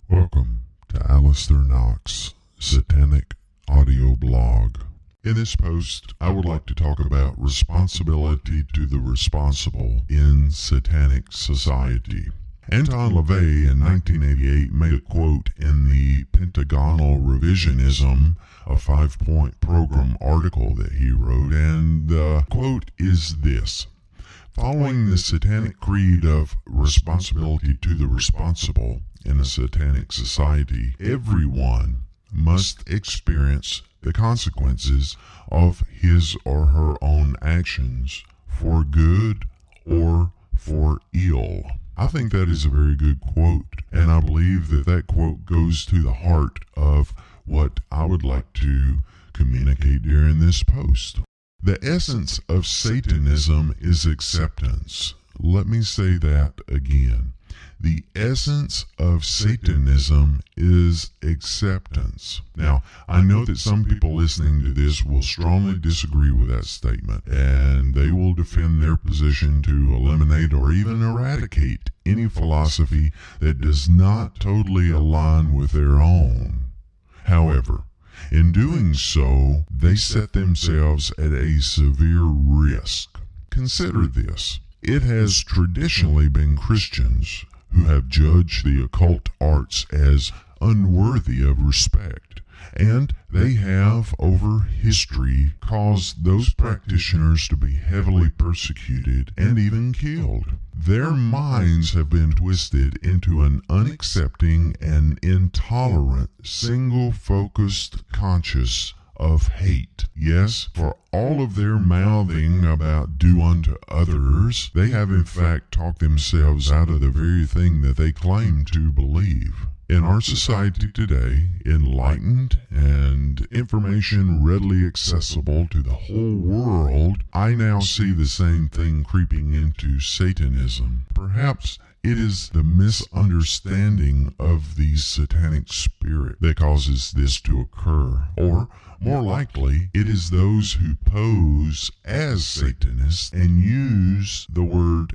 Welcome to Alistair Knox Satanic Audio Blog. In this post, I would like to talk about responsibility to the responsible in satanic society. Anton LaVey in 1988 made a quote in the Pentagonal Revisionism, a 5-point program article that he wrote, and the quote is this: "Following the satanic creed of responsibility to the responsible in a satanic society, everyone must experience the consequences of his or her own actions, for good or for ill." I think that is a very good quote, and I believe that that quote goes to the heart of what I would like to communicate during this post. The essence of Satanism is acceptance. Let me say that again. The essence of Satanism is acceptance. Now, I know that some people listening to this will strongly disagree with that statement, and they will defend their position to eliminate or even eradicate any philosophy that does not totally align with their own. However, in doing so, they set themselves at a severe risk. Consider this. It has traditionally been Christians who have judged the occult arts as unworthy of respect, and they have, over history, caused those practitioners to be heavily persecuted and even killed. Their minds have been twisted into an unaccepting and intolerant, single-focused conscience of hate. Yes, for all of their mouthing about do unto others, they have in fact talked themselves out of the very thing that they claim to believe. In our society today, enlightened and information readily accessible to the whole world, I now see the same thing creeping into Satanism. Perhaps it is the misunderstanding of the satanic spirit that causes this to occur, or more likely, it is those who pose as Satanists and use the word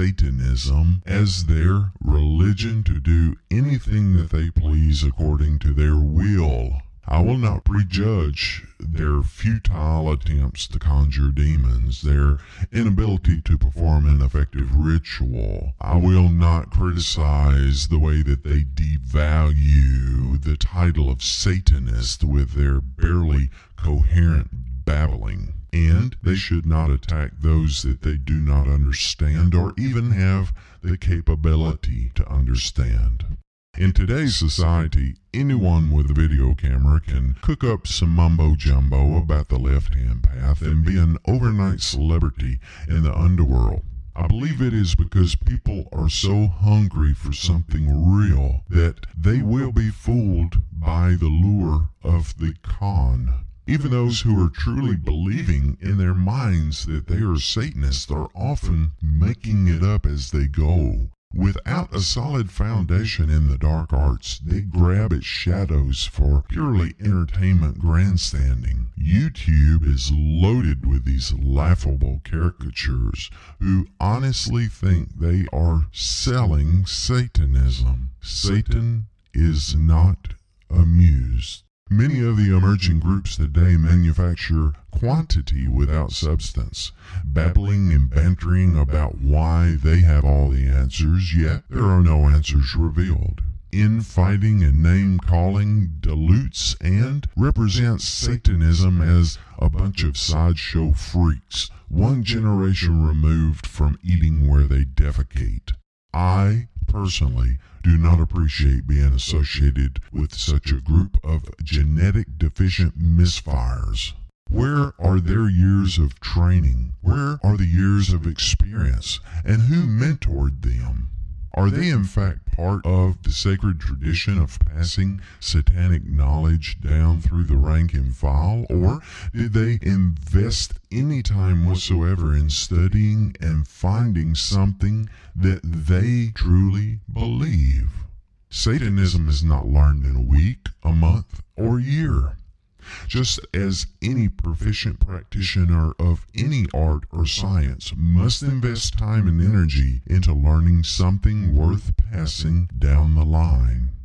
Satanism as their religion to do anything that they please according to their will. I will not prejudge their futile attempts to conjure demons, their inability to perform an effective ritual. I will not criticize the way that they devalue the title of Satanist with their barely coherent babbling. And they should not attack those that they do not understand or even have the capability to understand. In today's society, anyone with a video camera can cook up some mumbo-jumbo about the left-hand path and be an overnight celebrity in the underworld. I believe it is because people are so hungry for something real that they will be fooled by the lure of the con. Even those who are truly believing in their minds that they are Satanists are often making it up as they go. Without a solid foundation in the dark arts, they grab at shadows for purely entertainment grandstanding. YouTube is loaded with these laughable caricatures who honestly think they are selling Satanism. Satan is not amused. Many of the emerging groups today manufacture quantity without substance, babbling and bantering about why they have all the answers, yet there are no answers revealed. Infighting and name-calling dilutes and represents Satanism as a bunch of sideshow freaks, one generation removed from eating where they defecate. I personally do not appreciate being associated with such a group of genetic deficient misfires. Where are their years of training? Where are the years of experience? And who mentored them? Are they in fact part of the sacred tradition of passing satanic knowledge down through the rank and file? Or did they invest any time whatsoever in studying and finding something that they truly believe? Satanism is not learned in a week, a month, or a year. Just as any proficient practitioner of any art or science must invest time and energy into learning something worth passing down the line.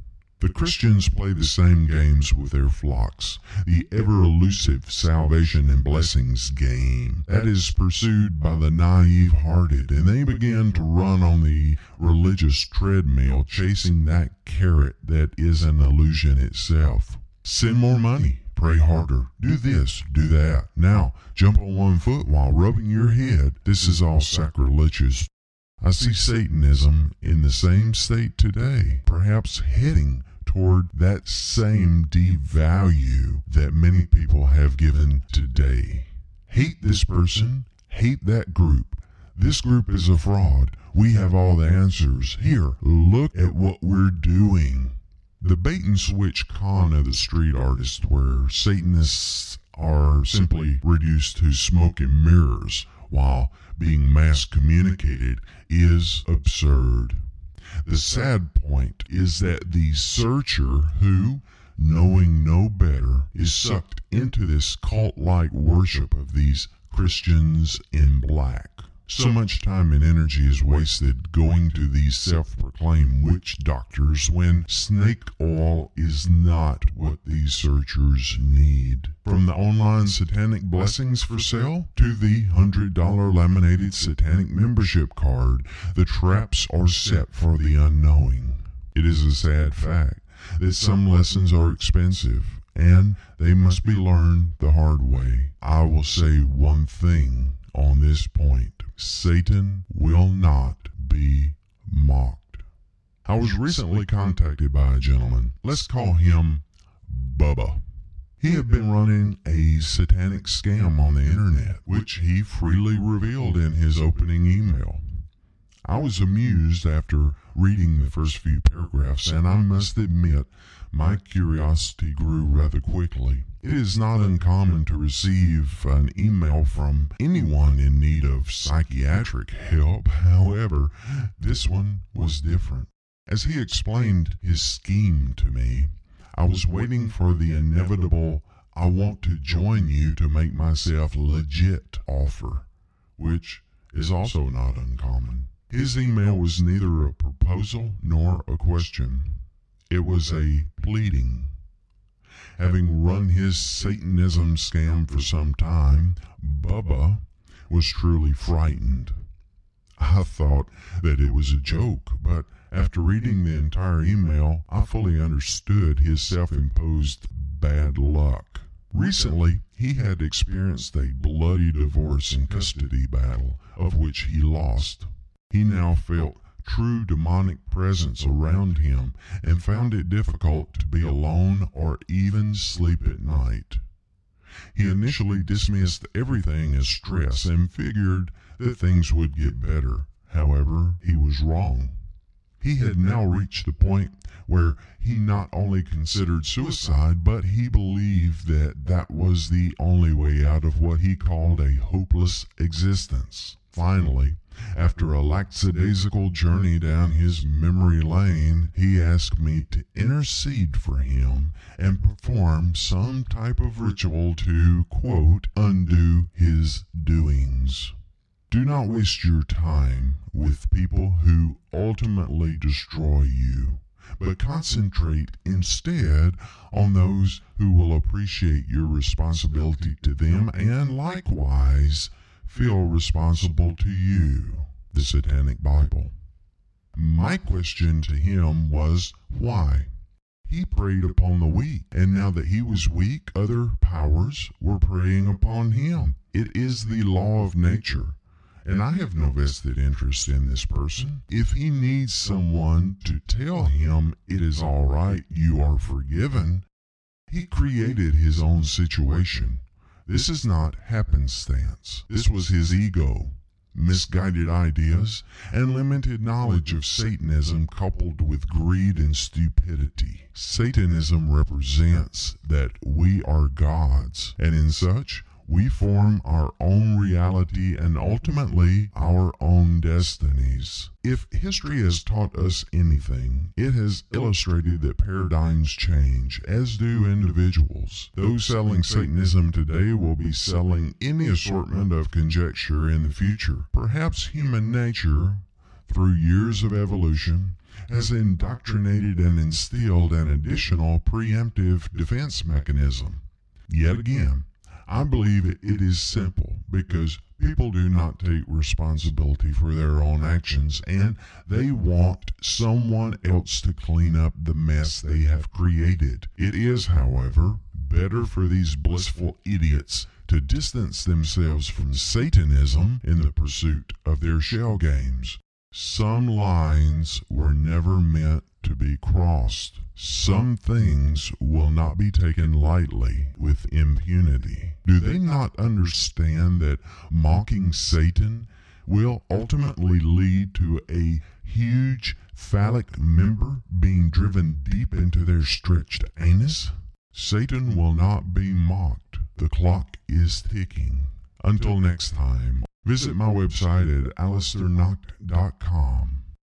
The Christians play the same games with their flocks, the ever-elusive salvation and blessings game that is pursued by the naive-hearted, and they begin to run on the religious treadmill chasing that carrot that is an illusion itself. Send more money, pray harder, do this, do that. Now, jump on one foot while rubbing your head. This is all sacrilegious. I see Satanism in the same state today, perhaps heading toward that same devalue that many people have given today. Hate this person, hate that group. This group is a fraud. We have all the answers. Here, look at what we're doing. The bait and switch con of the street artist, where Satanists are simply reduced to smoke and mirrors while being mass communicated, is absurd. The sad point is that the searcher who, knowing no better, is sucked into this cult-like worship of these Christians in black. So much time and energy is wasted going to these self-proclaimed witch doctors when snake oil is not what these searchers need. From the online satanic blessings for sale to the $100 laminated satanic membership card, the traps are set for the unknowing. It is a sad fact that some lessons are expensive, and they must be learned the hard way. I will say one thing on this point. Satan will not be mocked. I was recently contacted by a gentleman. Let's call him Bubba. He had been running a satanic scam on the internet, which he freely revealed in his opening email. I was amused after reading the first few paragraphs, and I must admit my curiosity grew rather quickly. It is not uncommon to receive an email from anyone in need of psychiatric help. However, this one was different. As he explained his scheme to me, I was waiting for the inevitable "I want to join you to make myself legit" offer, which is also not uncommon. His email was neither a proposal nor a question. It was a pleading. Having run his Satanism scam for some time, Bubba was truly frightened. I thought that it was a joke, but after reading the entire email, I fully understood his self-imposed bad luck. Recently, he had experienced a bloody divorce and custody battle, of which he lost. He now felt true demonic presence around him and found it difficult to be alone or even sleep at night. He initially dismissed everything as stress and figured that things would get better. However, he was wrong. He had now reached the point where he not only considered suicide, but he believed that that was the only way out of what he called a hopeless existence. Finally, after a lackadaisical journey down his memory lane, he asked me to intercede for him and perform some type of ritual to, quote, undo his doings. Do not waste your time with people who ultimately destroy you, but concentrate instead on those who will appreciate your responsibility to them and likewise feel responsible to you. The Satanic Bible. My question to him was, why? He preyed upon the weak, and now that he was weak, other powers were preying upon him. It is the law of nature, and I have no vested interest in this person. If he needs someone to tell him it is all right, you are forgiven, he created his own situation. This is not happenstance. This was his ego, misguided ideas, and limited knowledge of Satanism coupled with greed and stupidity. Satanism represents that we are gods, and in such, we form our own reality and ultimately our own destinies. If history has taught us anything, it has illustrated that paradigms change, as do individuals. Those selling Satanism today will be selling any assortment of conjecture in the future. Perhaps human nature, through years of evolution, has indoctrinated and instilled an additional preemptive defense mechanism. Yet again, I believe it is simple because people do not take responsibility for their own actions, and they want someone else to clean up the mess they have created. It is, however, better for these blissful idiots to distance themselves from Satanism in the pursuit of their shell games. Some lines were never meant to be crossed. Some things will not be taken lightly with impunity. Do they not understand that mocking Satan will ultimately lead to a huge phallic member being driven deep into their stretched anus? Satan will not be mocked. The clock is ticking. Until next time, visit my website at alistairknocht.com.